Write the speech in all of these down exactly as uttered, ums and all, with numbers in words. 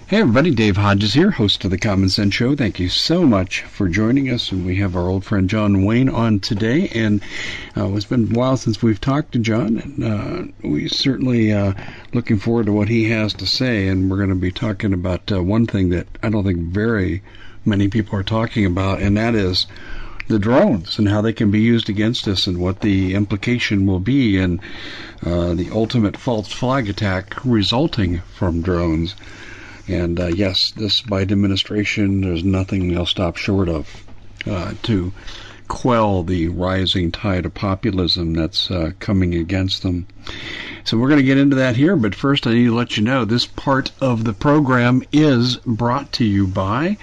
Hey everybody, Dave Hodges here, host of the Common Sense Show. Thank you so much for joining us. And we have our old friend John Wayne on today. And uh, it's been a while since we've talked to John. And uh, we certainly uh, looking forward to what he has to say. And we're going to be talking about uh, one thing that I don't think very many people are talking about, and that is the drones and how they can be used against us and what the implication will be and uh, the ultimate false flag attack resulting from drones. And, uh, yes, this Biden administration, there's nothing they'll stop short of uh, to quell the rising tide of populism that's uh, coming against them. So we're going to get into that here, but first I need to let you know this part of the program is brought to you by,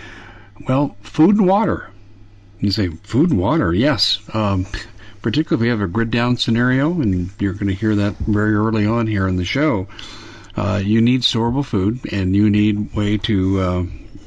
well, food and water. You say, food and water, yes. Um, particularly if we have a grid down scenario, and you're going to hear that very early on here in the show. Uh, you need storable food, and you need a way to uh,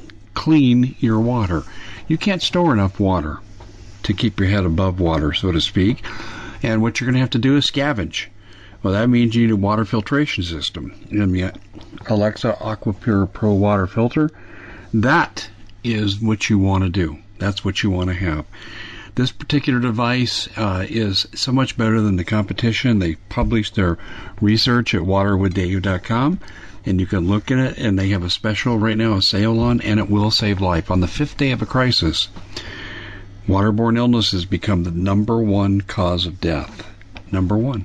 clean your water. You can't store enough water to keep your head above water, so to speak. And what you're going to have to do is scavenge. Well, that means you need a water filtration system. And the Alexa AquaPure Pro water filter, that is what you want to do. That's what you want to have. This particular device uh, is so much better than the competition. They published their research at water with dave dot com, and you can look at it, and they have a special right now, a sale on, and it will save life. On the fifth day of a crisis, waterborne illness has become the number one cause of death. Number one.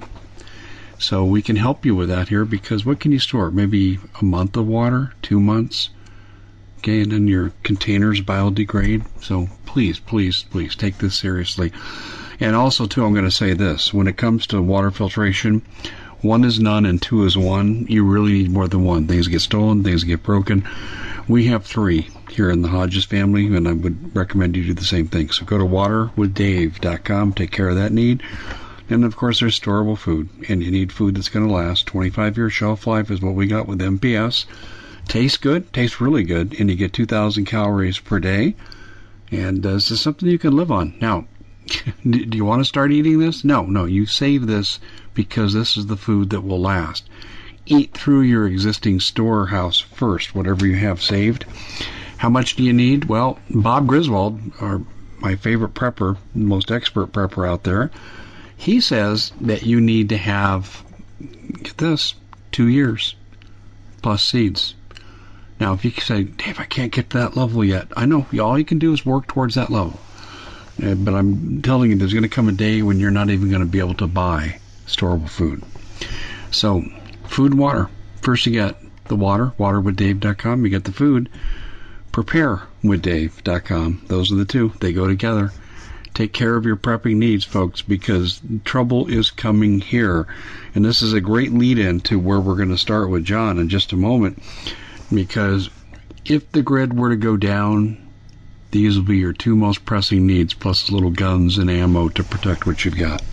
So we can help you with that here, because what can you store? Maybe a month of water, two months? Okay, and then your containers biodegrade. So please, please, please take this seriously. And also, too, I'm going to say this. When it comes to water filtration, one is none and two is one. You really need more than one. Things get stolen, things get broken. We have three here in the Hodges family, and I would recommend you do the same thing. So go to water with dave dot com, take care of that need. And, of course, there's storable food. And you need food that's going to last. twenty-five year shelf life is what we got with M P S. Tastes good, tastes really good, and you get two thousand calories per day. And uh, this is something you can live on. Now, do you want to start eating this? No, no, you save this because this is the food that will last. Eat through your existing storehouse first, whatever you have saved. How much do you need? Well, Bob Griswold, our, my favorite prepper, most expert prepper out there, he says that you need to have, get this, two years plus seeds. Now, if you say, Dave, I can't get to that level yet, I know all you can do is work towards that level. Uh, but I'm telling you, there's going to come a day when you're not even going to be able to buy storable food. So, food and water. First, you get the water, water with dave dot com. You get the food, prepare with dave dot com. Those are the two. They go together. Take care of your prepping needs, folks, because trouble is coming here. And this is a great lead-in to where we're going to start with John in just a moment. Because if the grid were to go down, these will be your two most pressing needs, plus little guns and ammo to protect what you've got.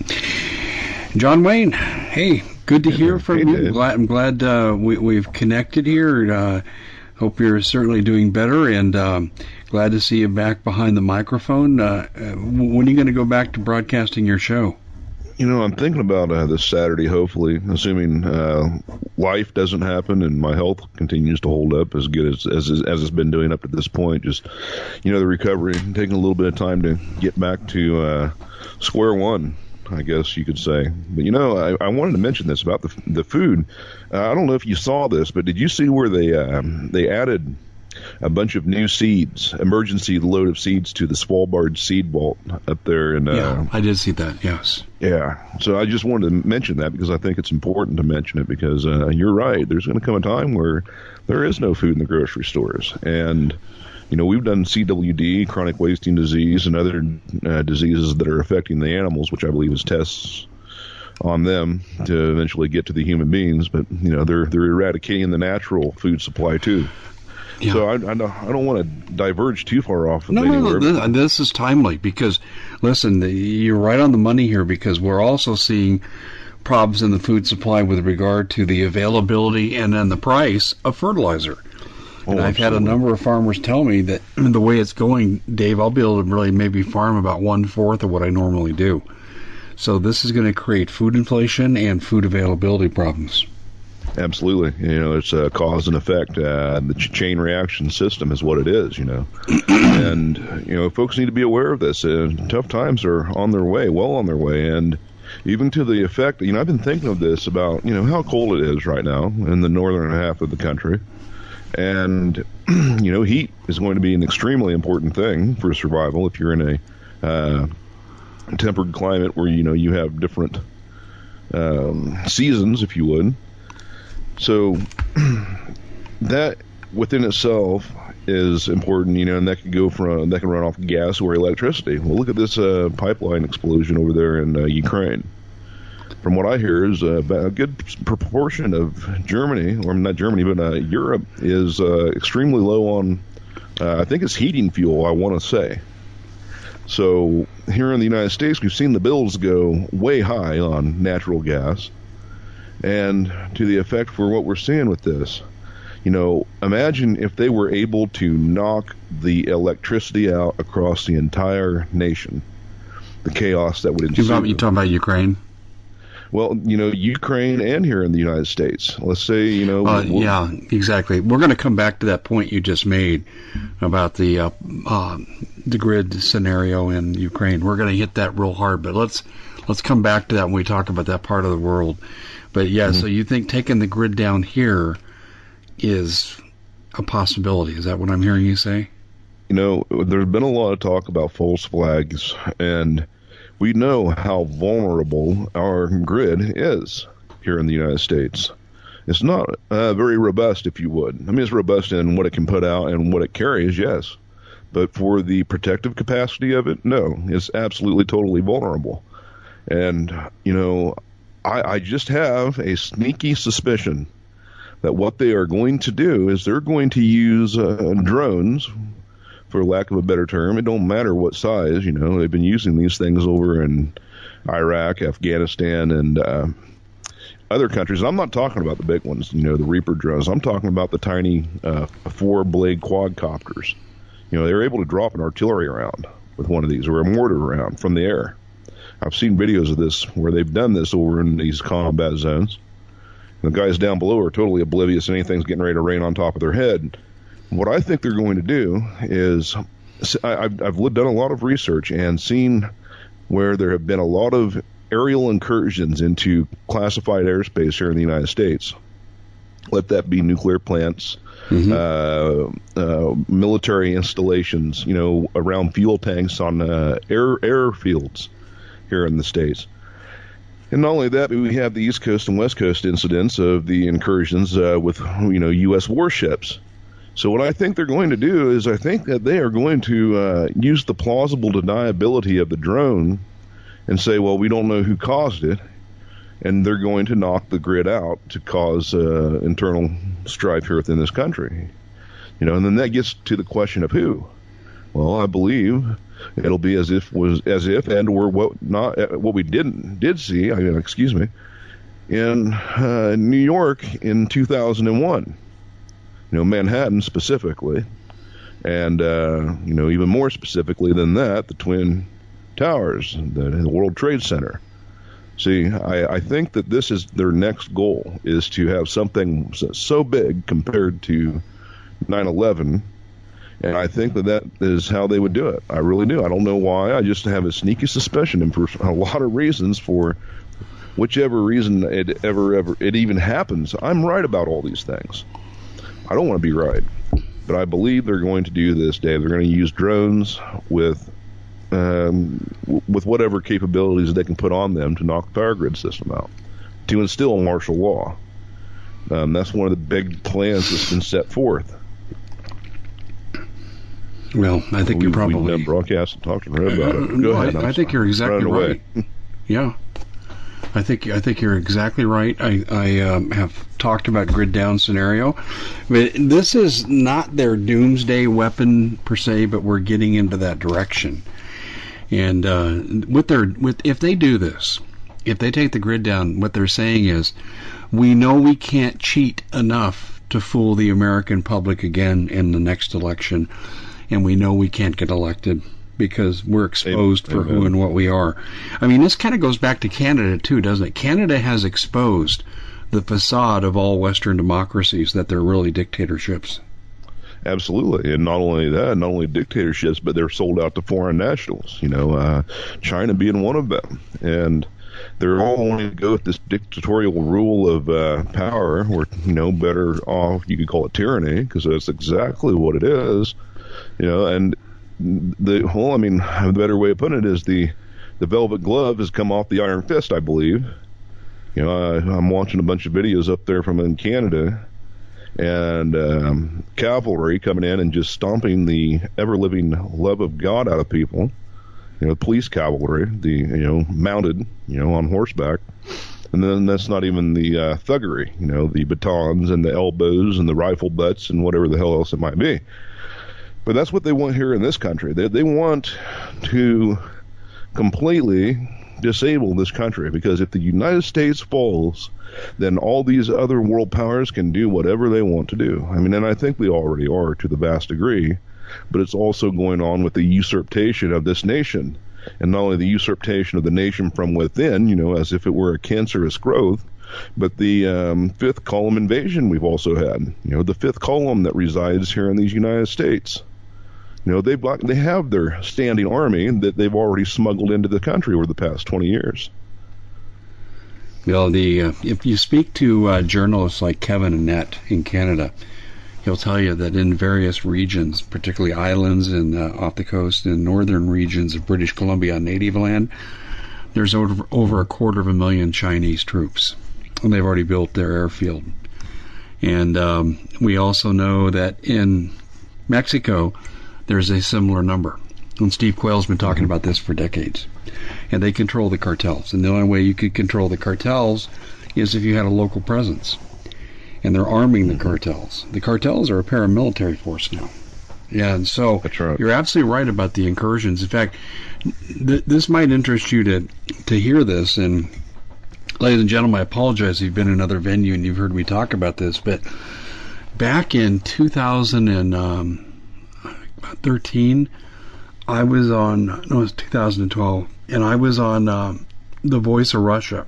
John Wayne, hey, good to hey, hear from hey, you. Glad, I'm glad uh, we, we've connected here. Uh, hope you're certainly doing better, and um, glad to see you back behind the microphone. Uh, when are you going to go back to broadcasting your show? You know, I'm thinking about uh, this Saturday, hopefully, assuming uh, life doesn't happen and my health continues to hold up as good as, as as it's been doing up to this point. Just, you know, the recovery, taking a little bit of time to get back to uh, square one, I guess you could say. But, you know, I, I wanted to mention this about the the food. Uh, I don't know if you saw this, but did you see where they um, they added a bunch of new seeds, emergency load of seeds to the Svalbard seed vault up there? And uh, yeah, I did see that, yes. Yeah, so I just wanted to mention that because I think it's important to mention it because uh, you're right. There's going to come a time where there is no food in the grocery stores. And, you know, we've done C W D, chronic wasting disease, and other uh, diseases that are affecting the animals, which I believe is tests on them to eventually get to the human beings. But, you know, they're they're eradicating the natural food supply, too. Yeah. So I, I don't, I don't want to diverge too far off of no, anywhere. No, no, this is timely because, listen, the, you're right on the money here because we're also seeing problems in the food supply with regard to the availability and then the price of fertilizer. And oh, I've absolutely. had a number of farmers tell me that the way it's going, Dave, I'll be able to really maybe farm about one-fourth of what I normally do. So this is going to create food inflation and food availability problems. Absolutely. You know, it's a cause and effect. Uh, the ch- chain reaction system is what it is, you know. And, you know, folks need to be aware of this. Uh, tough times are on their way, well on their way. And even to the effect, you know, I've been thinking of this about, you know, how cold it is right now in the northern half of the country. And, you know, heat is going to be an extremely important thing for survival if you're in a uh, tempered climate where, you know, you have different um, seasons, if you would. So that within itself is important, you know, and that could go from that can run off gas or electricity. Well, look at this uh, pipeline explosion over there in uh, Ukraine. From what I hear, is uh, a good proportion of Germany, or not Germany, but uh, Europe, is uh, extremely low on, uh, I think it's heating fuel, I want to say. So here in the United States, we've seen the bills go way high on natural gas. And to the effect for what we're seeing with this, you know, imagine if they were able to knock the electricity out across the entire nation, the chaos that would ensue. You're talking about Ukraine? Well, you know, Ukraine and here in the United States. Let's say, you know. Uh, yeah, exactly. We're going to come back to that point you just made about the uh, uh, the grid scenario in Ukraine. We're going to hit that real hard, but let's let's come back to that when we talk about that part of the world. But yeah, mm-hmm. So you think taking the grid down here is a possibility? Is that what I'm hearing you say? You know, there's been a lot of talk about false flags, and we know how vulnerable our grid is here in the United States. It's not uh, very robust, if you would. I mean, it's robust in what it can put out and what it carries, yes. But for the protective capacity of it, no. It's absolutely, totally vulnerable. And, you know, I, I just have a sneaky suspicion that what they are going to do is they're going to use uh, drones, for lack of a better term. It don't matter what size, you know. They've been using these things over in Iraq, Afghanistan, and uh, other countries. I'm not talking about the big ones, you know, the Reaper drones. I'm talking about the tiny uh, four-blade quadcopters. You know, they're able to drop an artillery round with one of these, or a mortar round from the air. I've seen videos of this where they've done this over in these combat zones. The guys down below are totally oblivious to anything's getting ready to rain on top of their head. What I think they're going to do is, I've, I've done a lot of research and seen where there have been a lot of aerial incursions into classified airspace here in the United States. Let that be nuclear plants, mm-hmm. uh, uh, military installations, you know, around fuel tanks on uh, air airfields here in the States. And not only that, but we have the East Coast and West Coast incidents of the incursions uh, with, you know, U S warships. So what I think they're going to do is I think that they are going to uh, use the plausible deniability of the drone and say, well, we don't know who caused it, and they're going to knock the grid out to cause uh, internal strife here within this country. You know, and then that gets to the question of who. Well, I believe it'll be as if was as if and or what not what we didn't did see. I mean, excuse me, in uh, New York in two thousand one. You know, Manhattan specifically, and uh, you know, even more specifically than that, the Twin Towers, the, the World Trade Center. See, I, I think that this is their next goal, is to have something so big compared to nine eleven. And I think that that is how they would do it. I really do. I don't know why. I just have a sneaky suspicion, and for a lot of reasons, for whichever reason it ever, ever it even happens, I'm right about all these things. I don't want to be right, but I believe they're going to do this, Dave. They're going to use drones with um, with whatever capabilities they can put on them to knock the power grid system out, to instill martial law. Um, that's one of the big plans that's been set forth. Well, I think we, you're probably... We've done broadcasts and talked to Red about it. Go no, ahead. I, I think you're exactly right. Yeah. I think I think you're exactly right. I, I um, have talked about grid down scenario. But this is not their doomsday weapon per se, but we're getting into that direction. And uh, with their with if they do this, if they take the grid down, what they're saying is, we know we can't cheat enough to fool the American public again in the next election, and we know we can't get elected because we're exposed Amen. for Amen. who and what we are. I mean, this kind of goes back to Canada, too, doesn't it? Canada has exposed the facade of all Western democracies, that they're really dictatorships. Absolutely, and not only that, not only dictatorships, but they're sold out to foreign nationals. You know, uh, China being one of them, and they're all wanting to go with this dictatorial rule of uh, power, or you know, better off you could call it tyranny, because that's exactly what it is. You know, and the well, I mean, the better way of putting it is the the velvet glove has come off the iron fist, I believe. You know, I, I'm watching a bunch of videos up there from in Canada. And um, cavalry coming in and just stomping the ever-living love of God out of people. You know, police cavalry, the you know mounted, you know, on horseback, and then that's not even the uh, thuggery. You know, the batons and the elbows and the rifle butts and whatever the hell else it might be. But that's what they want here in this country. They they want to completely disable this country, because if the United States falls, then all these other world powers can do whatever they want to do. I mean, and I think they already are to the vast degree, but it's also going on with the usurpation of this nation. And not only the usurpation of the nation from within, you know, as if it were a cancerous growth, but the um, fifth column invasion we've also had. You know, the fifth column that resides here in these United States. You know, they've got, they have their standing army that they've already smuggled into the country over the past twenty years. Well, the uh, if you speak to uh, journalists like Kevin Annett in Canada, he'll tell you that in various regions, particularly islands and uh, off the coast and northern regions of British Columbia on native land, there's over, over a quarter of a million Chinese troops, and they've already built their airfield. And um, we also know that in Mexico, there's a similar number. And Steve Quayle's been talking about this for decades. And they control the cartels. And the only way you could control the cartels is if you had a local presence. And they're arming the cartels. The cartels are a paramilitary force now. Yeah, and so That's right. You're absolutely right about the incursions. In fact, th- this might interest you to to hear this. And ladies and gentlemen, I apologize if you've been in another venue and you've heard me talk about this. But back in two thousand thirteen, I was on, no, it was two thousand twelve, and I was on um, The Voice of Russia,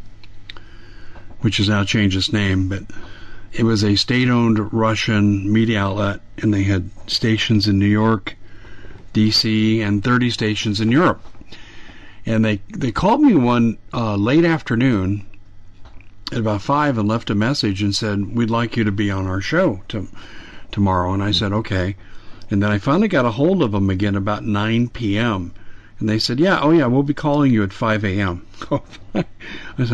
which has now changed its name, but it was a state-owned Russian media outlet, and they had stations in New York, D C, and thirty stations in Europe. And they, they called me one uh, late afternoon at about five and left a message and said, we'd like you to be on our show to, tomorrow. And I said, okay. And then I finally got a hold of them again about nine p.m. And they said, yeah, oh yeah, we'll be calling you at five a.m. I said,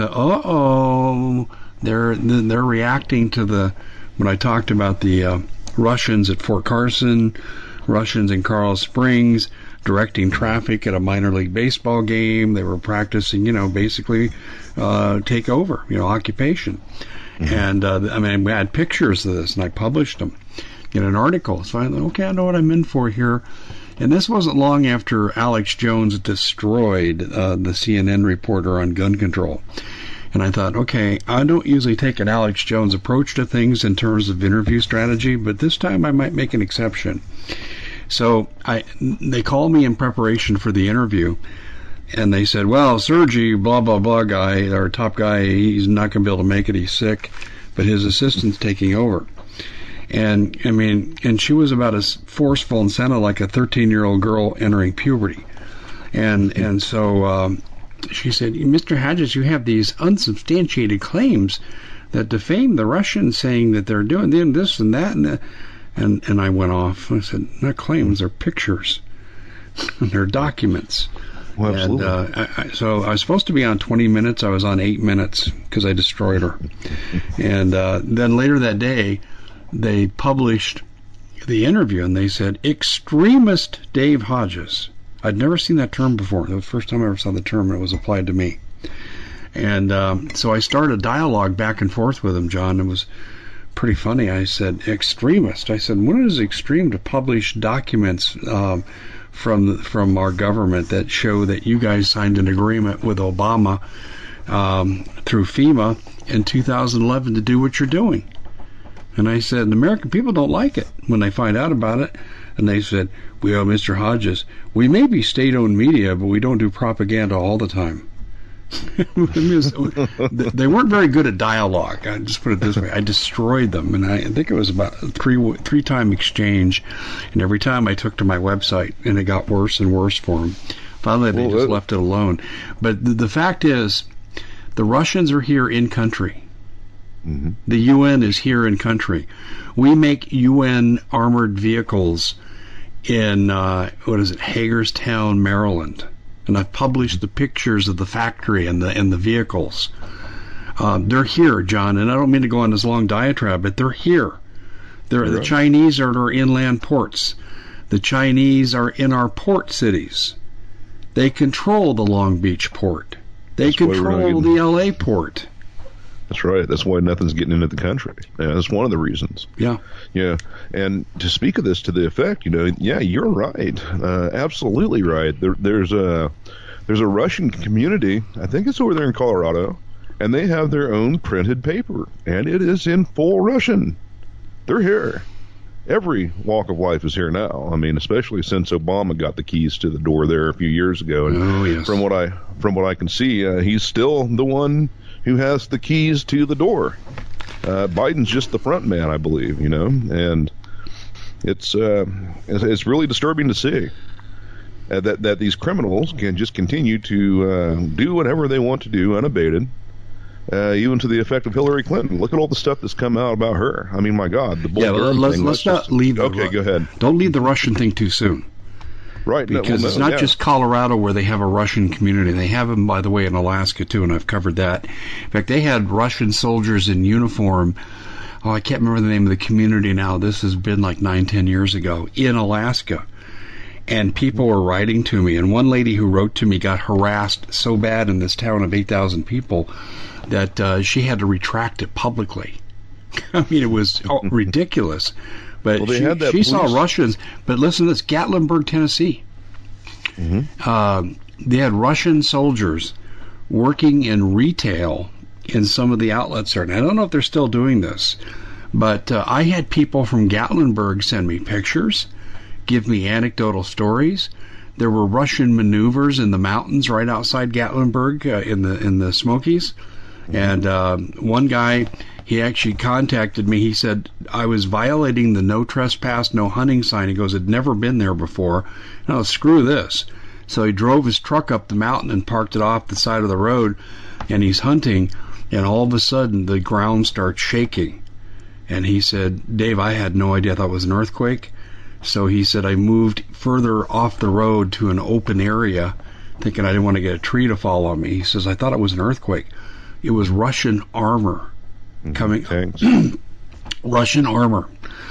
uh-oh. They're, they're reacting to the, when I talked about the uh, Russians at Fort Carson, Russians in Carl Springs, directing traffic at a minor league baseball game. They were practicing, you know, basically uh, take over, you know, occupation. Mm-hmm. And, uh, I mean, we had pictures of this, and I published them in an article. So I thought, okay, I know what I'm in for here. And this wasn't long after Alex Jones destroyed uh, the C N N reporter on gun control. And I thought, okay, I don't usually take an Alex Jones approach to things in terms of interview strategy, but this time I might make an exception. So I, they called me in preparation for the interview, and they said, well, Sergey, blah, blah, blah guy, our top guy, he's not going to be able to make it, he's sick, but his assistant's taking over. And, I mean, and she was about as forceful and sounded like a thirteen-year-old girl entering puberty. And and so um, she said, Mister Hodges, you have these unsubstantiated claims that defame the Russians, saying that they're doing this and that. And that. And, and I went off. I said, not claims, they're pictures. They're documents. Well, and uh, I, I, so I was supposed to be on twenty minutes. I was on eight minutes because I destroyed her. And uh, then later that day, they published the interview, and they said, extremist Dave Hodges. I'd never seen that term before. It was the first time I ever saw the term, and it was applied to me. And um, so I started a dialogue back and forth with him, John. It was pretty funny. I said, extremist. I said, when is extreme to publish documents um, from from our government that show that you guys signed an agreement with Obama um, through FEMA in two thousand eleven to do what you're doing? And I said, the American people don't like it when they find out about it. And they said, well, Mister Hodges, we may be state-owned media, but we don't do propaganda all the time. They weren't very good at dialogue. I just put it this way: I destroyed them, and I think it was about a three three time exchange. And every time I took to my website, and it got worse and worse for them. Finally, they well, just left it alone. But the, the fact is, the Russians are here in country. Mm-hmm. The U N is here in country. We make U N armored vehicles in uh, what is it, Hagerstown, Maryland. And I've published the pictures of the factory and the and the vehicles. Uh, they're here, John, and I don't mean to go on this long diatribe, but they're here. They're, right. The Chinese are at our inland ports. The Chinese are in our port cities. They control the Long Beach port. They That's control the L A port. That's right. That's why nothing's getting into the country. Yeah, that's one of the reasons. Yeah. Yeah. And to speak of this to the effect, you know, yeah, you're right. Uh, absolutely right. There, there's a there's a Russian community. I think it's over there in Colorado, and they have their own printed paper, and it is in full Russian. They're here. Every walk of life is here now. I mean, especially since Obama got the keys to the door there a few years ago. And oh, yes. From what I from what I can see, uh, he's still the one who has the keys to the door. Uh, Biden's just the front man, I believe, you know, and it's uh, it's really disturbing to see uh, that that these criminals can just continue to uh, do whatever they want to do unabated, uh, even to the effect of Hillary Clinton. Look at all the stuff that's come out about her. I mean, my God, the yeah. Let's, thing, let's, let's not just, leave. Okay, the, go ahead. Don't leave the Russian thing too soon. Right. Because no, well, no, it's not yeah. just Colorado where they have a Russian community. They have them, by the way, in Alaska, too, and I've covered that. In fact, they had Russian soldiers in uniform. Oh, I can't remember the name of the community now. This has been like nine, ten years ago in Alaska. And people were writing to me. And one lady who wrote to me got harassed so bad in this town of eight thousand people that uh, she had to retract it publicly. I mean, it was ridiculous. But well, they she, had that she police. saw Russians. But listen to this, Gatlinburg, Tennessee. Mm-hmm. Uh, they had Russian soldiers working in retail in some of the outlets there. And I don't know if they're still doing this, but uh, I had people from Gatlinburg send me pictures, give me anecdotal stories. There were Russian maneuvers in the mountains right outside Gatlinburg uh, in the in the Smokies. Mm-hmm. And uh, one guy, he actually contacted me. He said, I was violating the no trespass, no hunting sign. He goes, I'd never been there before. No, screw this. So he drove his truck up the mountain and parked it off the side of the road, and he's hunting, and all of a sudden the ground starts shaking. And he said, Dave, I had no idea. I thought it was an earthquake. So he said, I moved further off the road to an open area, thinking I didn't want to get a tree to fall on me. He says, I thought it was an earthquake. It was Russian armor. Coming Russian armor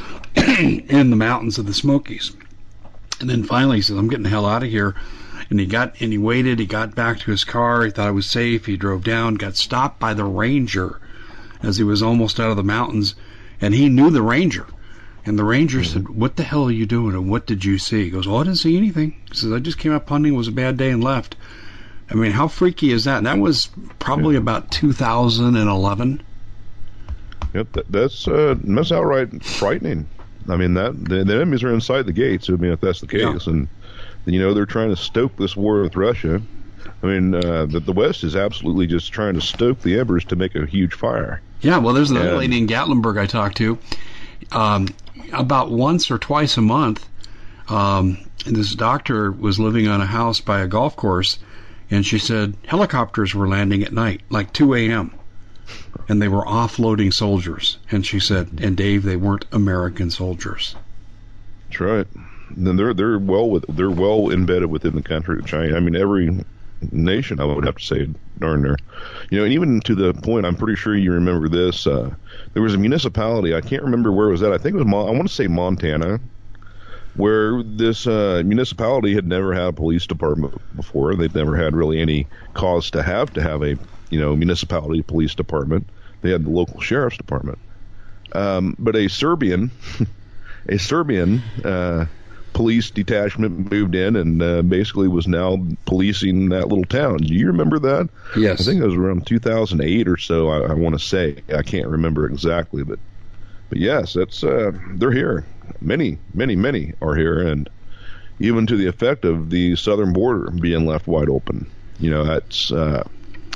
in the mountains of the Smokies. And then finally he says, I'm getting the hell out of here. And he got and he waited, he got back to his car, he thought it was safe, he drove down, got stopped by the ranger as he was almost out of the mountains, and he knew the ranger. And the ranger mm-hmm. said, what the hell are you doing, and what did you see? He goes, oh, I didn't see anything. He says, I just came up hunting, it was a bad day, and left. I mean, how freaky is that? And that was probably yeah. about two thousand eleven. Yep, that, that's uh, that's outright frightening. I mean, that the, the enemies are inside the gates. I mean, if that's the case, yeah. and you know they're trying to stoke this war with Russia. I mean, uh, the, the West is absolutely just trying to stoke the embers to make a huge fire. Yeah, well, there's another and, lady in Gatlinburg I talked to. Um, about once or twice a month, um, this doctor was living on a house by a golf course, and she said helicopters were landing at night, like two a.m., and they were offloading soldiers. And she said, and Dave, they weren't American soldiers. That's right. Then they're they're well with they're well embedded within the country of China. I mean, every nation, I would have to say, darn near. You know, and even to the point, I'm pretty sure you remember this. Uh, there was a municipality. I can't remember where it was at. I think it was Mon- I want to say Montana, where this uh, municipality had never had a police department before. They'd never had really any cause to have to have a you know municipality police department. They had the local sheriff's department, um, but a Serbian, a Serbian uh, police detachment moved in and uh, basically was now policing that little town. Do you remember that? Yes, I think it was around two thousand eight or so. I, I want to say I can't remember exactly, but but yes, that's uh, they're here. Many, many, many are here, and even to the effect of the southern border being left wide open. You know, that's uh,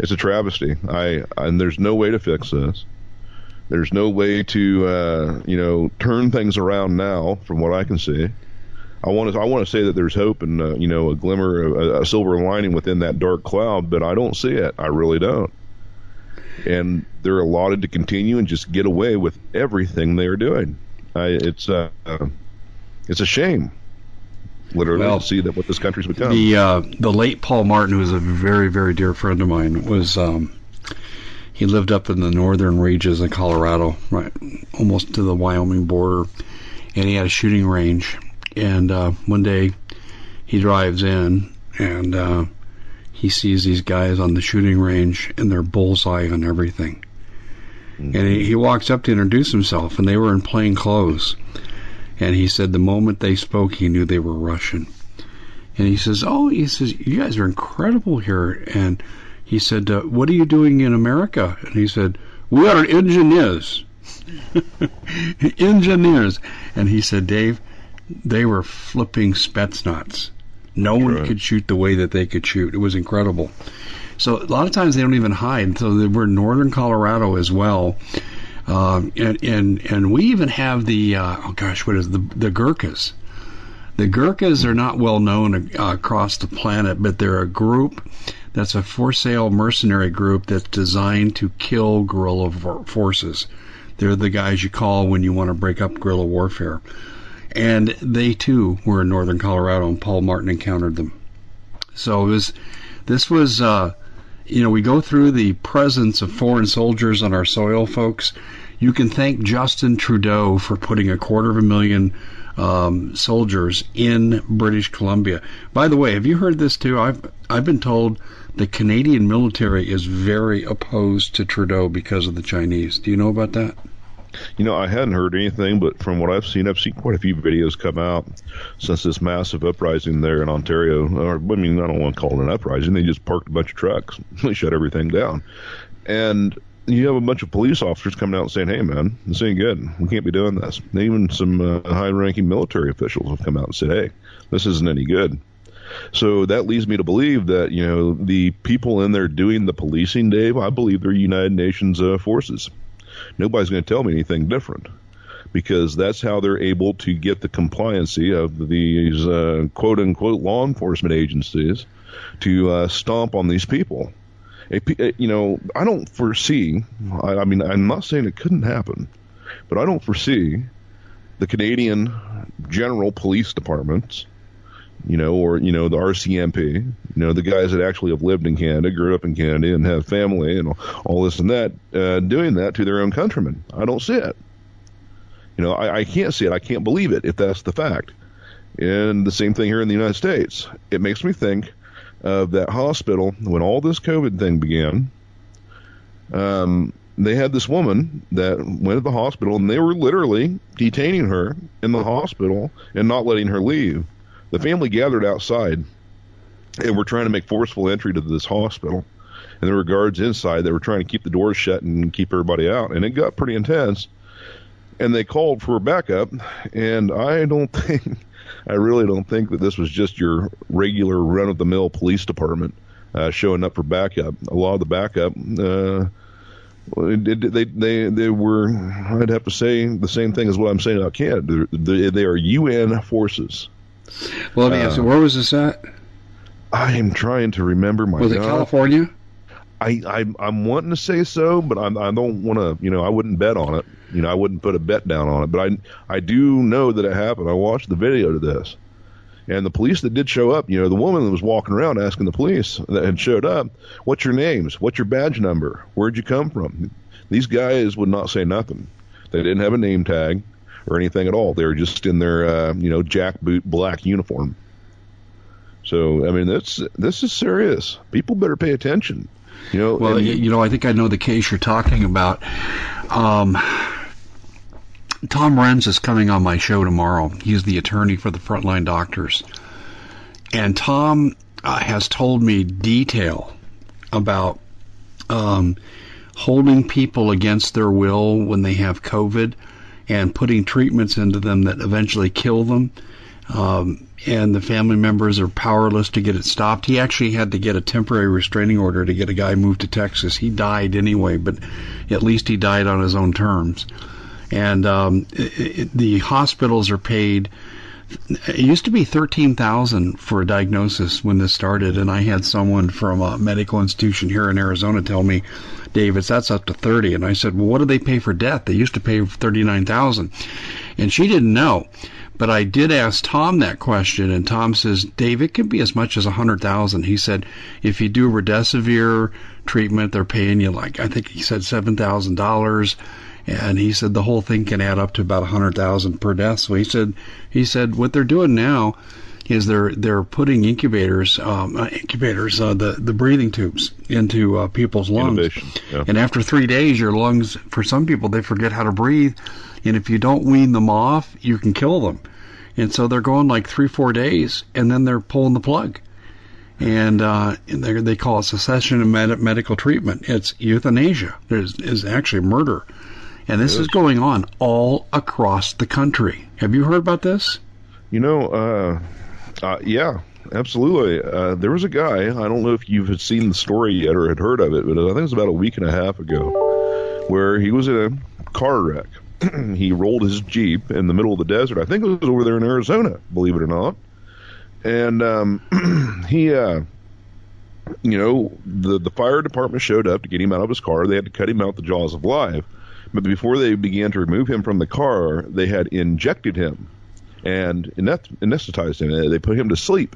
It's a travesty. I and there's no way to fix this. There's no way to uh, you know turn things around now, from what I can see. I want to I want to say that there's hope and uh, you know a glimmer, a, a silver lining within that dark cloud, but I don't see it. I really don't. And they're allotted to continue and just get away with everything they're doing. I, it's uh, uh, it's a shame, literally, well, to see that what this country's become. The uh, the late Paul Martin, who was a very very dear friend of mine, was um, he lived up in the northern regions of Colorado, right, almost to the Wyoming border, and he had a shooting range. And uh, one day he drives in and uh, he sees these guys on the shooting range and they're bullseye on everything. Mm-hmm. And he, he walks up to introduce himself, and they were in plain clothes. And he said the moment they spoke, he knew they were Russian. And he says, oh, he says, you guys are incredible here. And he said, uh, what are you doing in America? And he said, we are engineers. Engineers. And he said, Dave, they were flipping Spetsnaz. No one right. could shoot the way that they could shoot. It was incredible. So a lot of times they don't even hide. So they were in northern Colorado as well. Um, and, and and we even have the, uh, oh gosh, what is it? the the Gurkhas. The Gurkhas are not well known uh, across the planet, but they're a group that's a for sale mercenary group that's designed to kill guerrilla forces. They're the guys you call when you want to break up guerrilla warfare. And they too were in northern Colorado, and Paul Martin encountered them. So it was, this was, uh, you know, we go through the presence of foreign soldiers on our soil, folks. You can thank Justin Trudeau for putting a quarter of a million um, soldiers in British Columbia. By the way, have you heard this too? I've I've been told the Canadian military is very opposed to Trudeau because of the Chinese. Do you know about that? You know, I hadn't heard anything, but from what I've seen, I've seen quite a few videos come out since this massive uprising there in Ontario. Or, I mean, I don't want to call it an uprising. They just parked a bunch of trucks. They shut everything down. And you have a bunch of police officers coming out and saying, hey, man, this ain't good. We can't be doing this. And even some uh, high-ranking military officials have come out and said, hey, this isn't any good. So that leads me to believe that, you know, the people in there doing the policing, Dave, I believe they're United Nations uh, forces. Nobody's going to tell me anything different, because that's how they're able to get the compliancy of these uh, quote-unquote law enforcement agencies to uh, stomp on these people. A, you know, I don't foresee, I, I mean, I'm not saying it couldn't happen, but I don't foresee the Canadian General Police Departments, you know, or, you know, the R C M P, you know, the guys that actually have lived in Canada, grew up in Canada, and have family and all this and that, uh, doing that to their own countrymen. I don't see it. You know, I, I can't see it. I can't believe it if that's the fact. And the same thing here in the United States. It makes me think of that hospital when all this COVID thing began. Um, they had this woman that went to the hospital, and they were literally detaining her in the hospital and not letting her leave. The family gathered outside and were trying to make forceful entry to this hospital. And there were guards inside that were trying to keep the doors shut and keep everybody out. And it got pretty intense. And they called for backup. And I don't think, I really don't think that this was just your regular run-of-the-mill police department uh, showing up for backup. A lot of the backup, uh, they, they, they were, I'd have to say the same thing as what I'm saying about Canada. They, they are U N forces. Well, let me ask you, where was this at? I am trying to remember my. Was it God. California? I, I I'm wanting to say so, but I I don't want to. You know, I wouldn't bet on it. You know, I wouldn't put a bet down on it. But I I do know that it happened. I watched the video to this, and the police that did show up. You know, the woman that was walking around asking the police that had showed up, "What's your names? What's your badge number? Where'd you come from?" These guys would not say nothing. They didn't have a name tag or anything at all. They were just in their, uh, you know, jackboot black uniform. So, I mean, that's this is serious. People better pay attention. You know, well, and, you know, I think I know the case you're talking about. Um, Tom Renz is coming on my show tomorrow. He's the attorney for the Frontline Doctors. And Tom uh, has told me detail about um, holding people against their will when they have COVID and putting treatments into them that eventually kill them. Um, and the family members are powerless to get it stopped. He actually had to get a temporary restraining order to get a guy moved to Texas. He died anyway, but at least he died on his own terms. And um, it, it, the hospitals are paid. It used to be thirteen thousand dollars for a diagnosis when this started, and I had someone from a medical institution here in Arizona tell me, David, that's up to thirty. And I said, well, what do they pay for death? They used to pay thirty-nine thousand dollars. And she didn't know. But I did ask Tom that question, and Tom says, Dave, it could be as much as one hundred thousand dollars. He said, if you do Remdesivir treatment, they're paying you like, I think he said seven thousand dollars. And he said the whole thing can add up to about one hundred thousand dollars per death. So he said, he said what they're doing now is they're they're putting incubators, um, uh, incubators, uh, the the breathing tubes into uh, people's lungs. Yeah. And after three days, your lungs, for some people, they forget how to breathe. And if you don't wean them off, you can kill them. And so they're going like three, four days, and then they're pulling the plug. And, uh, and they call it cessation of med- medical treatment. It's euthanasia. There's is actually murder. And this is going on all across the country. Have you heard about this? You know, uh, uh, yeah, absolutely. Uh, there was a guy, I don't know if you've seen the story yet or had heard of it, but I think it was about a week and a half ago, where he was in a car wreck. He rolled his Jeep in the middle of the desert. I think it was over there in Arizona, believe it or not. And um, he, uh, you know, the, the fire department showed up to get him out of his car. They had to cut him out the jaws of life. But before they began to remove him from the car, they had injected him and anesthetized him. They put him to sleep.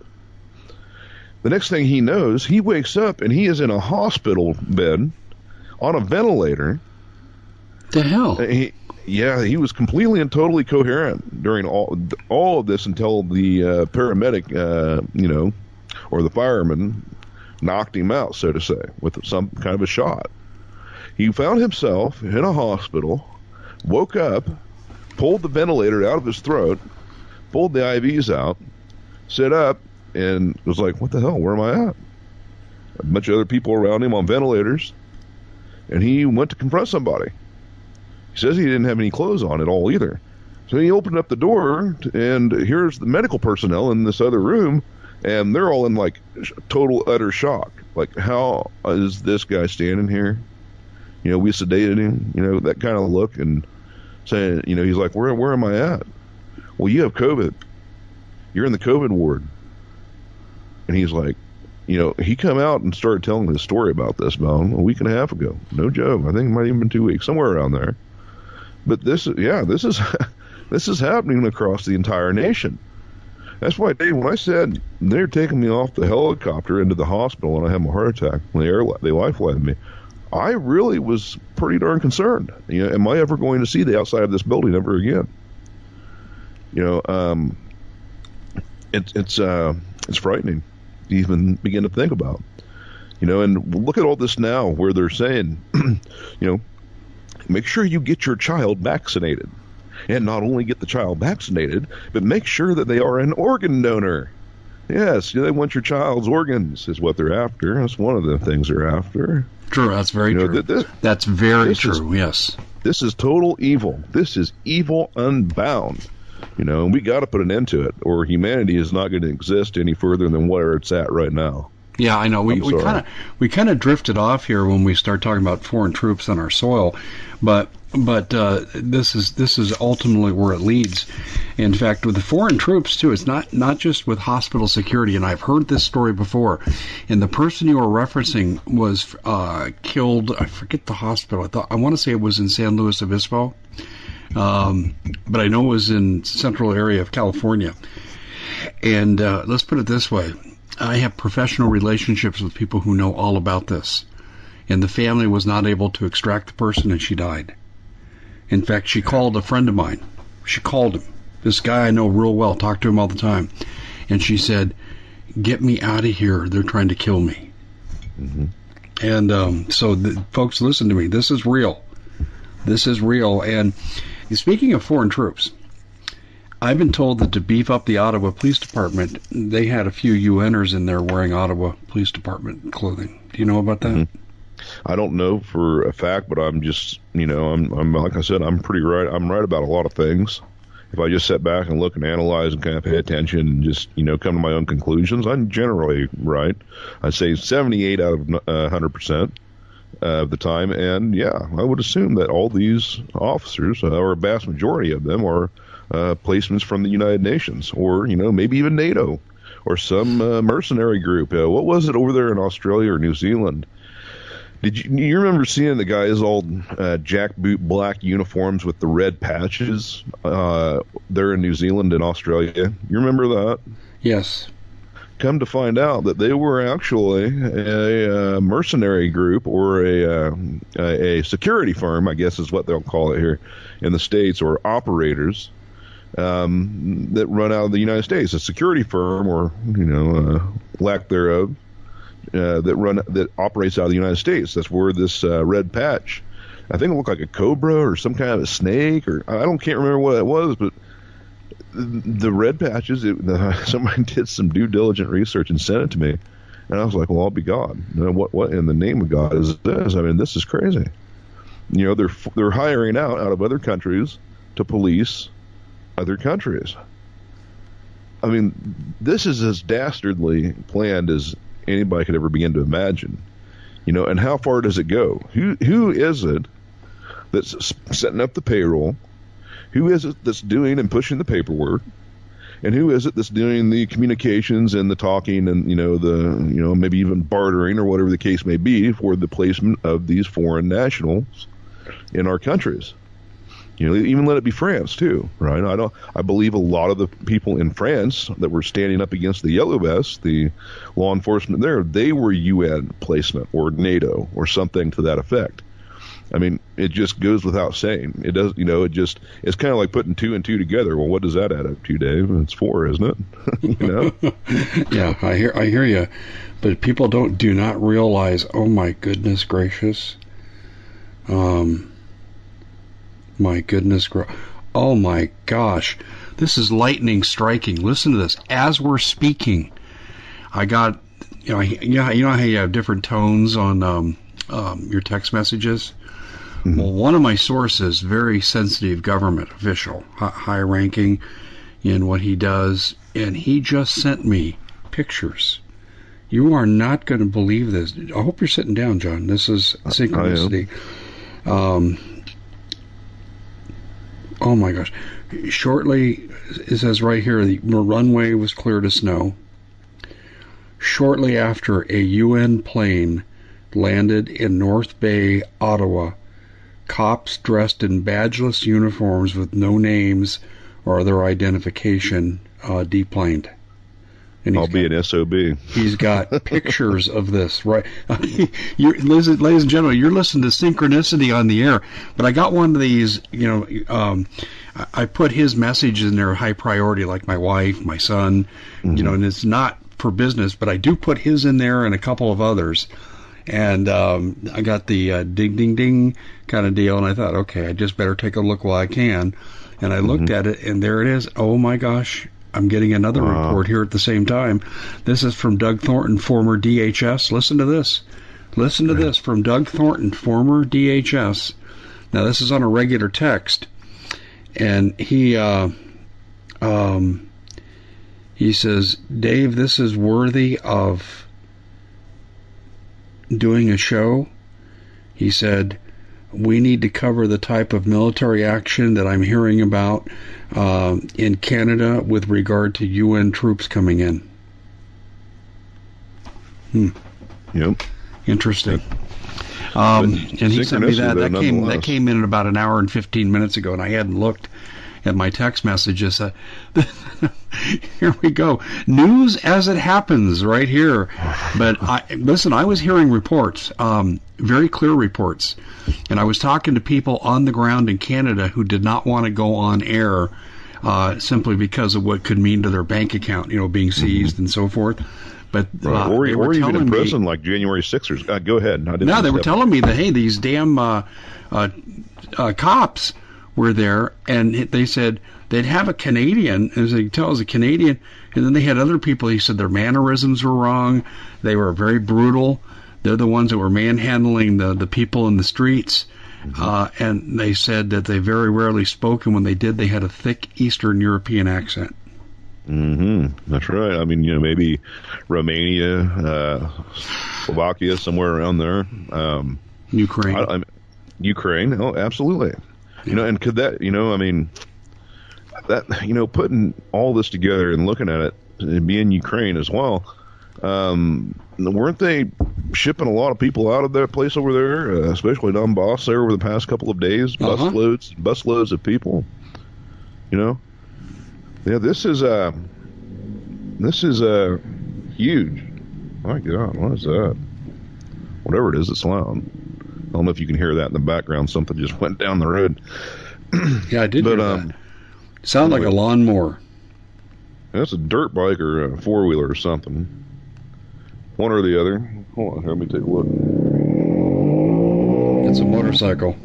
The next thing he knows, he wakes up and he is in a hospital bed on a ventilator. The hell? He, yeah, he was completely and totally coherent during all all of this until the uh, paramedic, uh, you know, or the fireman knocked him out, so to say, with some kind of a shot. He found himself in a hospital, woke up, pulled the ventilator out of his throat, pulled the I Vs out, sat up, and was like, what the hell, where am I at? A bunch of other people around him on ventilators, and he went to confront somebody. He says he didn't have any clothes on at all either. So he opened up the door, and here's the medical personnel in this other room, and they're all in, like, total, utter shock. Like, how is this guy standing here? You know, we sedated him, you know, that kind of look, and saying, you know, he's like, where where am I at? Well, you have COVID. You're in the COVID ward. And he's like, you know, he come out and started telling his story about this about a week and a half ago. No joke. I think it might have even been two weeks, somewhere around there. But this, yeah, this is this is happening across the entire nation. That's why, Dave, when I said they're taking me off the helicopter into the hospital and I had my heart attack, when they, air, they life-flighted me, I really was pretty darn concerned. You know, am I ever going to see the outside of this building ever again? You know, um, it, it's uh, it's frightening to even begin to think about. You know, and look at all this now where they're saying, you know, make sure you get your child vaccinated. And not only get the child vaccinated, but make sure that they are an organ donor. Yes, they want your child's organs is what they're after. That's one of the things they're after. True, that's very you know, true. This, that's very true, is, yes. This is total evil. This is evil unbound. You know, and we got to put an end to it, or humanity is not going to exist any further than where it's at right now. Yeah, I know. We we kind of we kind of drifted off here when we start talking about foreign troops on our soil, but but uh, this is this is ultimately where it leads. In fact, with the foreign troops too, it's not not just with hospital security. And I've heard this story before. And the person you were referencing was uh, killed. I forget the hospital. I thought I want to say it was in San Luis Obispo, um, but I know it was in central area of California. And uh, let's put it this way. I have professional relationships with people who know all about this. And the family was not able to extract the person, and she died. In fact, she called a friend of mine. She called him. This guy I know real well, talk to him all the time. And she said, get me out of here. They're trying to kill me. Mm-hmm. And um, so, the, folks, listen to me. This is real. This is real. And speaking of foreign troops, I've been told that to beef up the Ottawa Police Department, they had a few U N ers in there wearing Ottawa Police Department clothing. Do you know about that? Mm-hmm. I don't know for a fact, but I'm just, you know, I'm, I'm like I said, I'm pretty right. I'm right about a lot of things, if I just sit back and look and analyze and kind of pay attention and just, you know, come to my own conclusions, I'm generally right. I'd say seventy-eight out of uh, one hundred percent of the time. And, yeah, I would assume that all these officers, uh, or a vast majority of them, are uh, placements from the United Nations or, you know, maybe even NATO or some uh, mercenary group. Uh, what was it over there in Australia or New Zealand? Did you, you remember seeing the guys all uh, jackboot black uniforms with the red patches uh, there in New Zealand and Australia? You remember that? Yes. Come to find out that they were actually a, a mercenary group or a, a, a security firm, I guess is what they'll call it here in the States, or operators um, that run out of the United States. A security firm, or, you know, uh, lack thereof, Uh, that run that operates out of the United States. That's where this uh, red patch, I think it looked like a cobra or some kind of a snake, or I don't can't remember what it was, but the red patches. It, the, somebody did some due diligent research and sent it to me, and I was like, "Well, I'll be God. You know, what what in the name of God is this? I mean, this is crazy." You know, they're they're hiring out out of other countries to police other countries. I mean, this is as dastardly planned as anybody could ever begin to imagine, you know. And how far does it go? Who who is it that's setting up the payroll? Who is it that's doing and pushing the paperwork? And who is it that's doing the communications and the talking and, you know, the, you know, maybe even bartering or whatever the case may be for the placement of these foreign nationals in our countries? You know, even let it be France too, right? I don't. I believe a lot of the people in France that were standing up against the Yellow Vests, the law enforcement there, they were U N placement or NATO or something to that effect. I mean, it just goes without saying. It does, you know. It just it's kind of like putting two and two together. Well, what does that add up to, Dave? It's four, isn't it? You know. Yeah, I hear. I hear you, but people don't do not realize. Oh my goodness gracious. Um. My goodness. Oh, my gosh. This is lightning striking. Listen to this. As we're speaking, I got, you know, you know, you know how you have different tones on um, um, your text messages? Mm-hmm. Well, one of my sources, very sensitive government official, high ranking in what he does, and he just sent me pictures. You are not going to believe this. I hope you're sitting down, John. This is synchronicity. Um, Oh, my gosh. Shortly, it says right here, the runway was clear to snow. Shortly after, a U N plane landed in North Bay, Ottawa. Cops dressed in badgeless uniforms with no names or other identification uh, deplaned. And I'll be an S O B. He's got pictures of this, right? You're, ladies, ladies and gentlemen, you're listening to Synchronicity on the air. But I got one of these, you know, um, I put his message in there high priority, like my wife, my son, mm-hmm. you know, and it's not for business, but I do put his in there and a couple of others. And um, I got the uh, ding, ding, ding kind of deal, and I thought, okay, I just better take a look while I can. And I looked mm-hmm. at it, and there it is. Oh, my gosh. I'm getting another uh, report here at the same time. This is from Doug Thornton, former D H S. Listen to this. Listen to yeah. this from Doug Thornton, former D H S. Now, this is on a regular text. And he uh, um, he says, Dave, this is worthy of doing a show. He said, we need to cover the type of military action that I'm hearing about uh, in Canada with regard to U N troops coming in. Hmm. Yep. Interesting. Um, and he sent me that. That came that came in at about an hour and fifteen minutes ago, and I hadn't looked at my text messages. Uh, here we go. News as it happens right here. But I, listen, I was hearing reports, um, very clear reports, and I was talking to people on the ground in Canada who did not want to go on air uh, simply because of what could mean to their bank account, you know, being seized mm-hmm. and so forth. But right. uh, or, they were or even in prison, me, like January sixers. Uh, go ahead. I no, they were telling me that, hey, these damn uh, uh, uh, cops were there, and they said they'd have a Canadian, as they tell us, a Canadian, and then they had other people. He said their mannerisms were wrong. They were very brutal. They're the ones that were manhandling the, the people in the streets. Mm-hmm. Uh, and they said that they very rarely spoke, and when they did, they had a thick Eastern European accent. Mm-hmm. That's right. I mean, you know, maybe Romania, uh, Slovakia, somewhere around there. Um, Ukraine. I, I, Ukraine. Oh, absolutely. You know, and could that, you know, I mean, that, you know, putting all this together and looking at it, and being Ukraine as well, um, weren't they shipping a lot of people out of that place over there, uh, especially Donbass there over the past couple of days, bus uh-huh. loads, bus loads of people, you know? Yeah, this is, uh, this is, uh, huge. My God, what is that? Whatever it is, it's loud. I don't know if you can hear that in the background. Something just went down the road. Yeah, I did but, hear um, that. Sound like a lawnmower. That's a dirt bike or a four-wheeler or something. One or the other. Hold on, here, let me take a look. It's a motorcycle.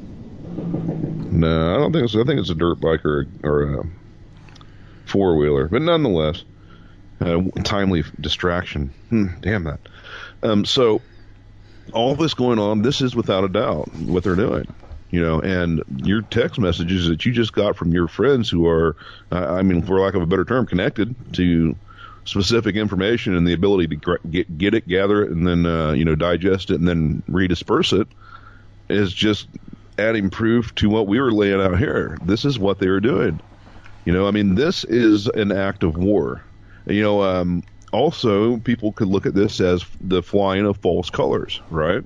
No, I don't think so. I think it's a dirt bike or, or a four-wheeler. But nonetheless, uh, timely distraction. Hmm, damn that. Um, so, all this going on, this is without a doubt what they're doing. You know, and your text messages that you just got from your friends who are, uh, I mean, for lack of a better term, connected to specific information and the ability to gr- get get it, gather it, and then, uh, you know, digest it and then redisperse it is just adding proof to what we were laying out here. This is what they were doing. You know, I mean, this is an act of war. You know, um, also, people could look at this as the flying of false colors, right?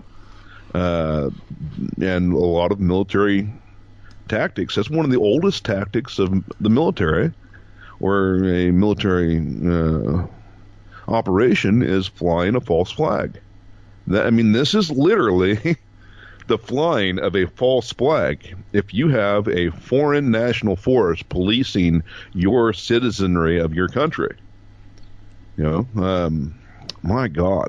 Uh, and a lot of military tactics. That's one of the oldest tactics of the military, or a military uh, operation, is flying a false flag. That, I mean, this is literally the flying of a false flag. If you have a foreign national force policing your citizenry of your country, you know, um, my God.